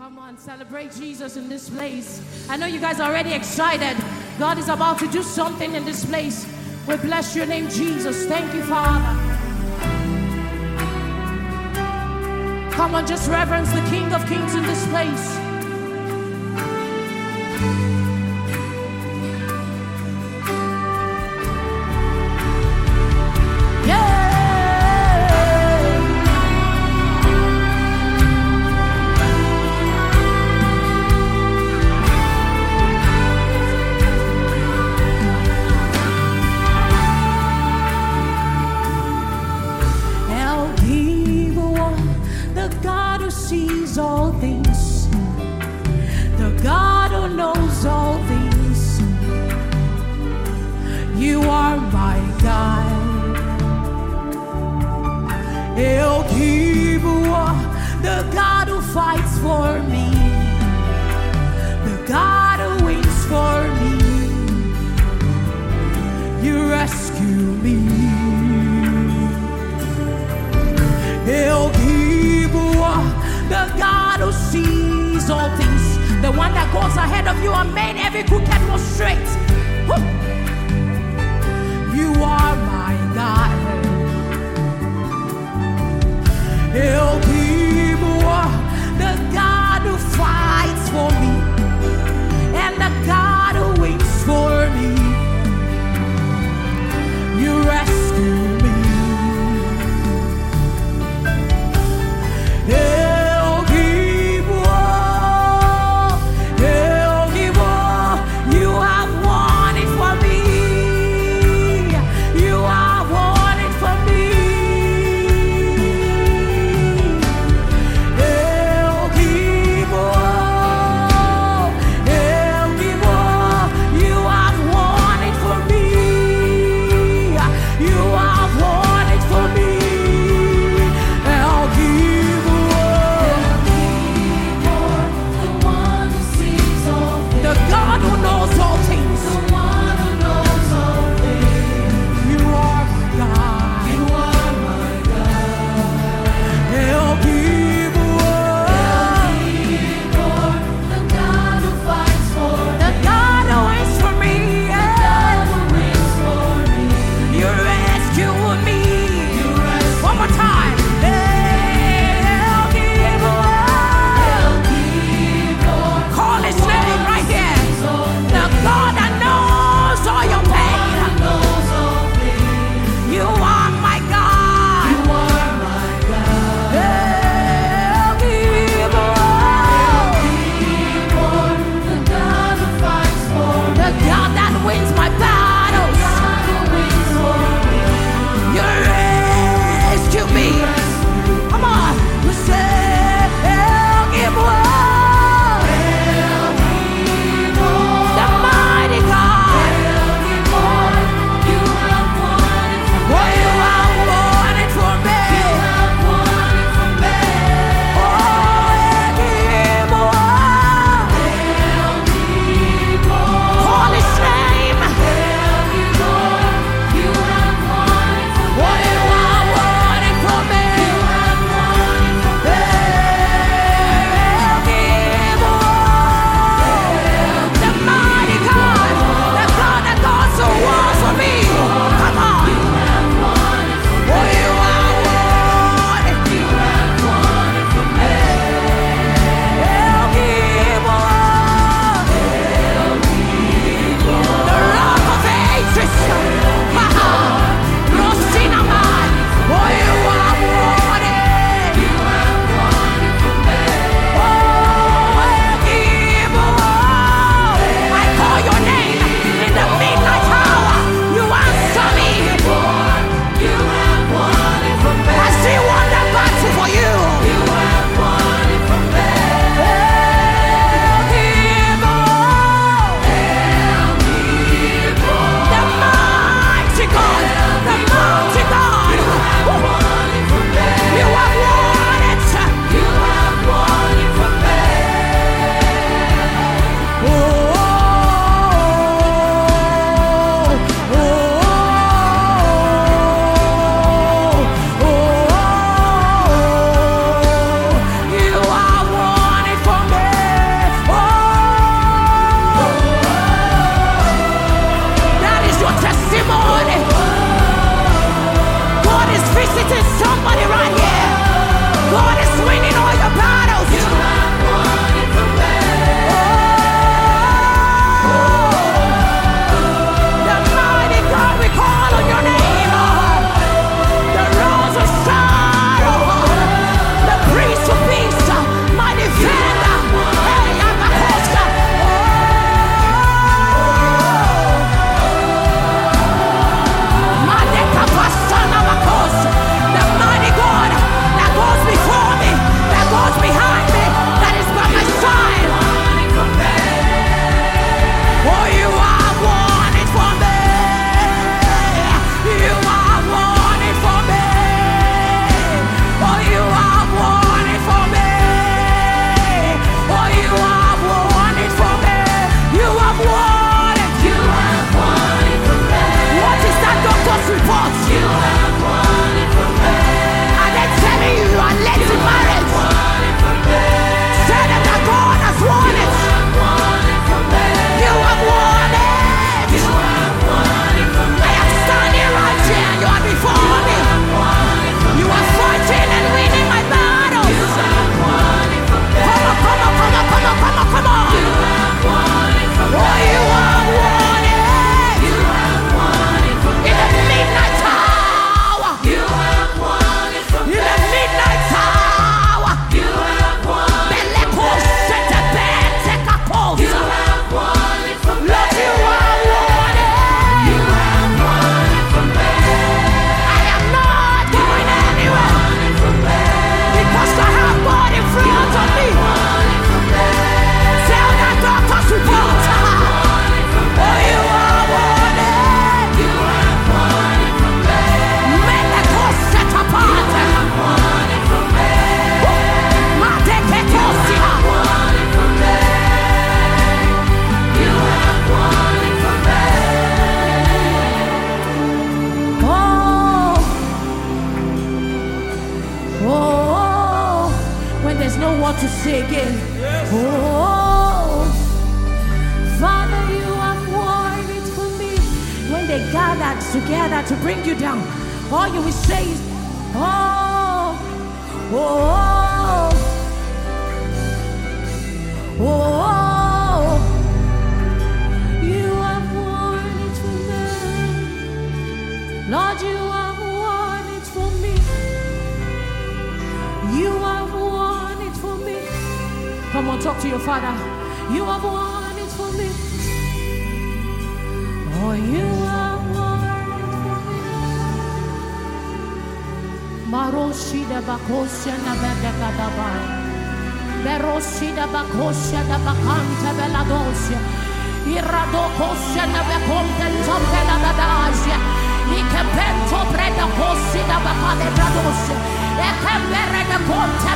Come on, celebrate Jesus in this place. I know you guys are already excited. God is about to do something in this place. We bless your name, Jesus. Thank you, Father. Come on, just reverence the King of Kings in this place. Sees all things, the God who knows all things. You are my God, El Gibor, the God who fights for me, the God who wins for me. You rescue me, El Gibor, the God who sees all things, the one that goes ahead of you and made every crooked road straight. Woo! You are my God, El Gibor, the God who fights for me, and the God who waits for me. You rescue me. there's no word to say again. Oh, Father, you have worn it for me. When they gathered together to bring you down, all you will say is, oh, oh, oh, oh, you have worn it for me. Lord, you have worn it for me. You have worn it for me. Come on, talk to your Father. You have worn it for me. Oh, you have worn it for me. Maroshida bakosha na bedekadabai. Beroshida bakosha da bakanta beladosia. Iradokosha na bekonte tombela dadasia. Ikepento preda kosida bakade bradosia. Ekembere de conte